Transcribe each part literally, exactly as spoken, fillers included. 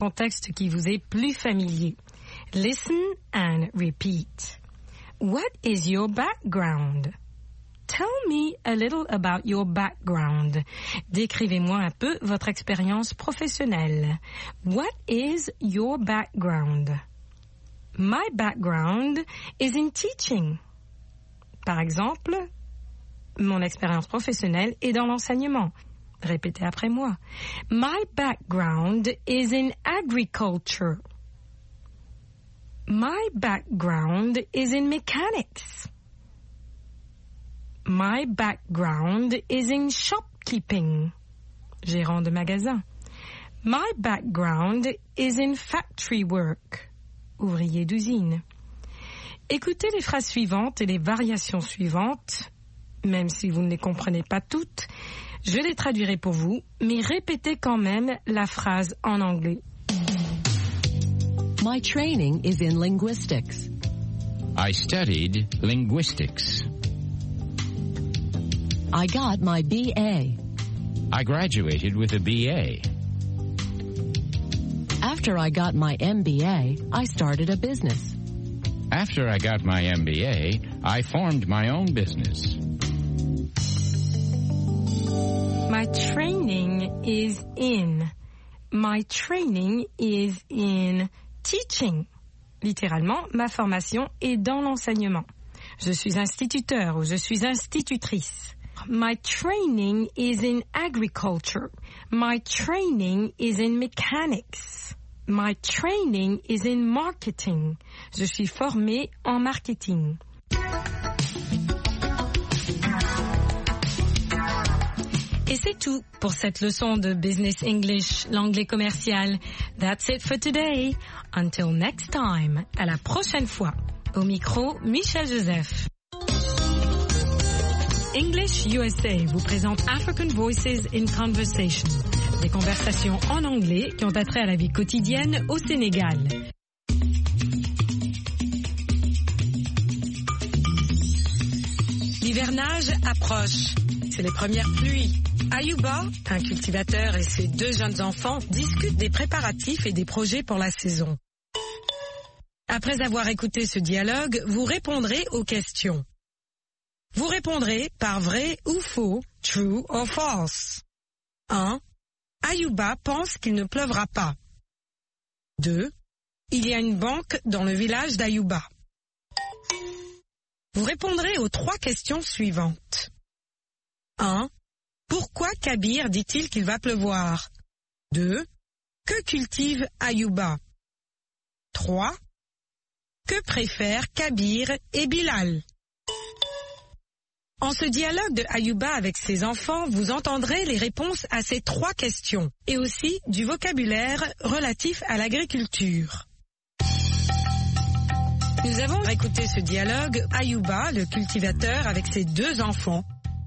contexte qui vous est plus familier. Listen and repeat. What is your background? Tell me a little about your background. Décrivez-moi un peu votre expérience professionnelle. What is your background? My background is in teaching. Par exemple, mon expérience professionnelle est dans l'enseignement. Répétez après moi. My background is in agriculture. My background is in mechanics. My background is in shopkeeping. Gérant de magasin. My background is in factory work. Ouvrier d'usine. Écoutez les phrases suivantes et les variations suivantes, même si vous ne les comprenez pas toutes. Je les traduirai pour vous, mais répétez quand même la phrase en anglais. My training is in linguistics. I studied linguistics. I got my B A. I graduated with a B A. After I got my M B A, I started a business. After I got my M B A, I formed my own business. My training is in. My training is in teaching. Littéralement, ma formation est dans l'enseignement. Je suis instituteur ou je suis institutrice. My training is in agriculture. My training is in mechanics. My training is in marketing. Je suis formée en marketing. Et c'est tout pour cette leçon de Business English, l'anglais commercial. That's it for today. Until next time. À la prochaine fois. Au micro, Michel Joseph. English U S A vous présente African Voices in Conversation. Des conversations en anglais qui ont attrait à la vie quotidienne au Sénégal. L'hivernage approche. C'est les premières pluies. Ayuba, un cultivateur, et ses deux jeunes enfants discutent des préparatifs et des projets pour la saison. Après avoir écouté ce dialogue, vous répondrez aux questions. Vous répondrez par vrai ou faux, true or false. un. Ayuba pense qu'il ne pleuvra pas. deux. Il y a une banque dans le village d'Ayuba. Vous répondrez aux trois questions suivantes. un. Pourquoi Kabir dit-il qu'il va pleuvoir? deux. Que cultive Ayuba? trois. Que préfèrent Kabir et Bilal? En ce dialogue de Ayuba avec ses enfants, vous entendrez les réponses à ces trois questions et aussi du vocabulaire relatif à l'agriculture. Nous avons écouté ce dialogue, Ayuba, le cultivateur, avec ses deux enfants.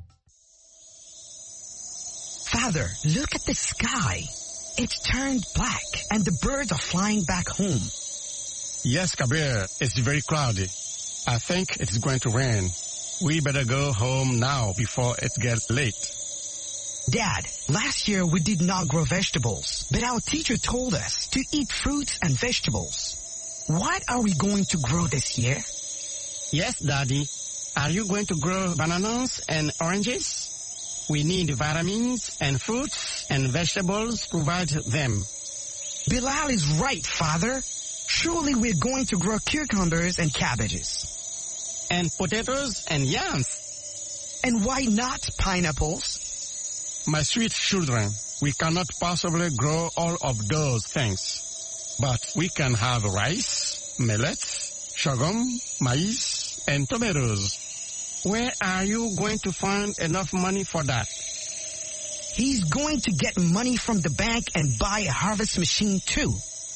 Father, look at the sky. It's turned black and the birds are flying back home. Yes, Kabir, it's very cloudy. I think it's going to rain. We better go home now before it gets late. Dad, last year we did not grow vegetables, but our teacher told us to eat fruits and vegetables. What are we going to grow this year? Yes, Daddy. Are you going to grow bananas and oranges? We need vitamins and fruits and vegetables, provide them. Bilal is right, Father. Surely we're going to grow cucumbers and cabbages. And potatoes and yams. And why not pineapples? My sweet children, we cannot possibly grow all of those things. But we can have rice, millet, sorghum, maize, and tomatoes. Where are you going to find enough money for that? He's going to get money from the bank and buy a harvest machine too.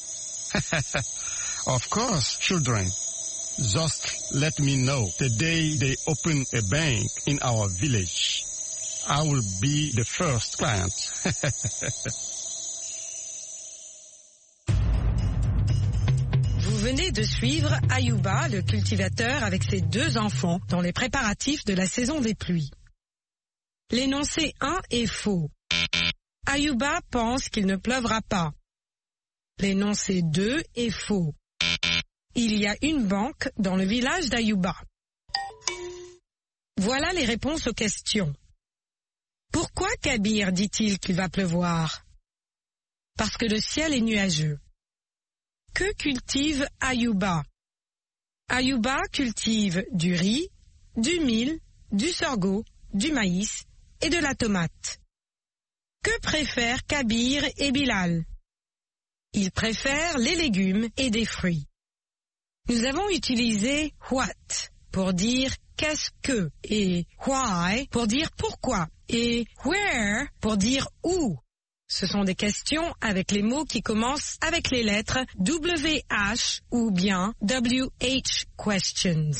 Of course, children. Just let me know the day they open a bank in our village. I will be the first client. Vous venez de suivre Ayuba, le cultivateur, avec ses deux enfants dans les préparatifs de la saison des pluies. L'énoncé un est faux. Ayuba pense qu'il ne pleuvra pas. L'énoncé deux est faux. Il y a une banque dans le village d'Ayuba. Voilà les réponses aux questions. Pourquoi Kabir dit-il qu'il va pleuvoir? Parce que le ciel est nuageux. Que cultive Ayuba? Ayuba cultive du riz, du mil, du sorgho, du maïs et de la tomate. Que préfèrent Kabir et Bilal? Ils préfèrent les légumes et des fruits. Nous avons utilisé what pour dire qu'est-ce que et why pour dire pourquoi et where pour dire où. Ce sont des questions avec les mots qui commencent avec les lettres W H ou bien W H questions.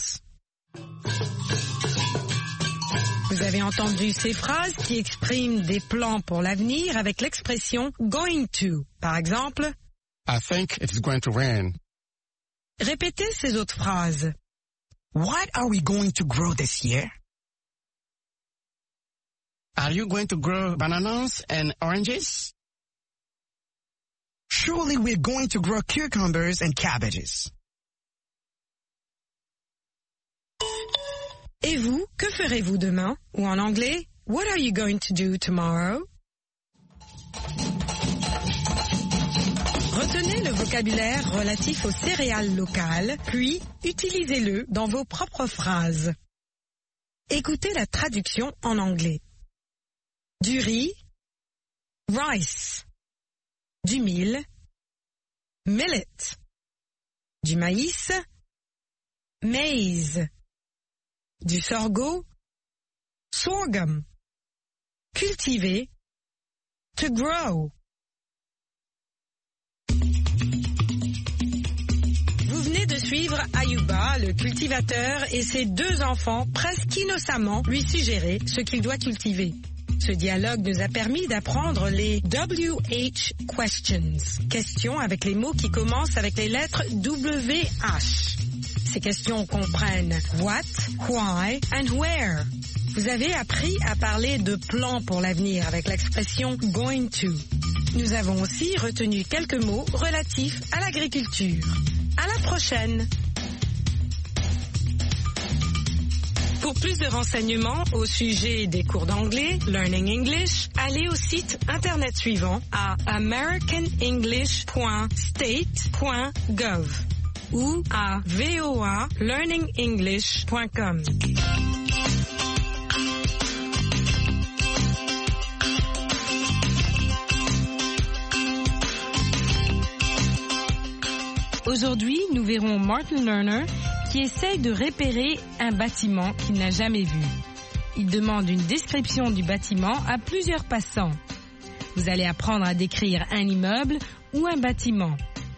Vous avez entendu ces phrases qui expriment des plans pour l'avenir avec l'expression going to. Par exemple, I think it's going to rain. Répétez ces autres phrases. What are we going to grow this year? Are you going to grow bananas and oranges? Surely we're going to grow cucumbers and cabbages. Et vous, que ferez-vous demain? Ou en anglais, what are you going to do tomorrow? Retenez le vocabulaire relatif aux céréales locales, puis utilisez-le dans vos propres phrases. Écoutez la traduction en anglais. Du riz, rice. Du mil, millet. Du maïs, maize. Du sorgho, sorghum. Cultiver, to grow. Vous venez de suivre Ayuba, le cultivateur, et ses deux enfants presque innocemment lui suggérer ce qu'il doit cultiver. Ce dialogue nous a permis d'apprendre les W H questions, questions avec les mots qui commencent avec les lettres W H. Ces questions comprennent what, why and where. Vous avez appris à parler de plans pour l'avenir avec l'expression going to. Nous avons aussi retenu quelques mots relatifs à l'agriculture. À la prochaine! Pour plus de renseignements au sujet des cours d'anglais, Learning English, allez au site internet suivant à american english point state point gov ou à voa learning english point com. Aujourd'hui, nous verrons Martin Lerner qui essaye de repérer un bâtiment qu'il n'a jamais vu. Il demande une description du bâtiment à plusieurs passants. Vous allez apprendre à décrire un immeuble ou un bâtiment.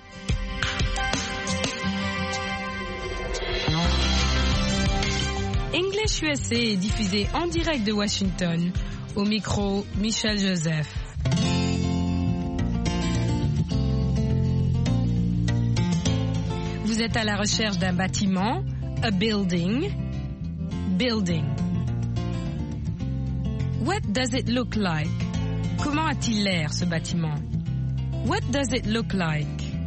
English U S A est diffusé en direct de Washington. Au micro, Michel Joseph. Vous êtes à la recherche d'un bâtiment, a building, building. What does it look like? Comment a-t-il l'air, ce bâtiment? What does it look like?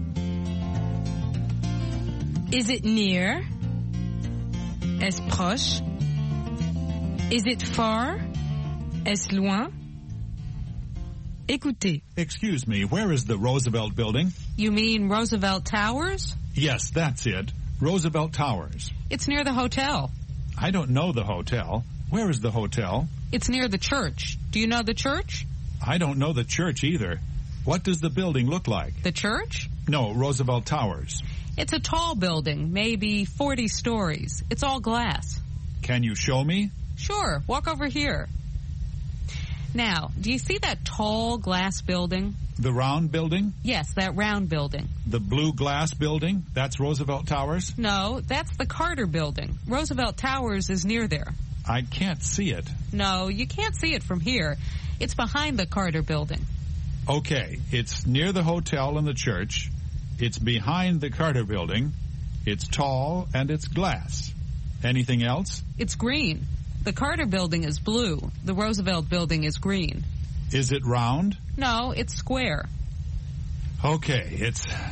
Is it near? Est-ce proche? Is it far? Est-ce loin? Écoutez. Excuse me, where is the Roosevelt Building? You mean Roosevelt Towers? Yes, that's it. Roosevelt Towers. It's near the hotel. I don't know the hotel. Where is the hotel? It's near the church. Do you know the church? I don't know the church either. What does the building look like? The church? No, Roosevelt Towers. It's a tall building, maybe forty stories. It's all glass. Can you show me? Sure, walk over here. Now, do you see that tall glass building? The round building? Yes, that round building. The blue glass building? That's Roosevelt Towers? No, that's the Carter Building. Roosevelt Towers is near there. I can't see it. No, you can't see it from here. It's behind the Carter Building. Okay, it's near the hotel and the church. It's behind the Carter Building. It's tall and it's glass. Anything else? It's green. The Carter Building is blue. The Roosevelt Building is green. Is it round? No, it's square. Okay, it's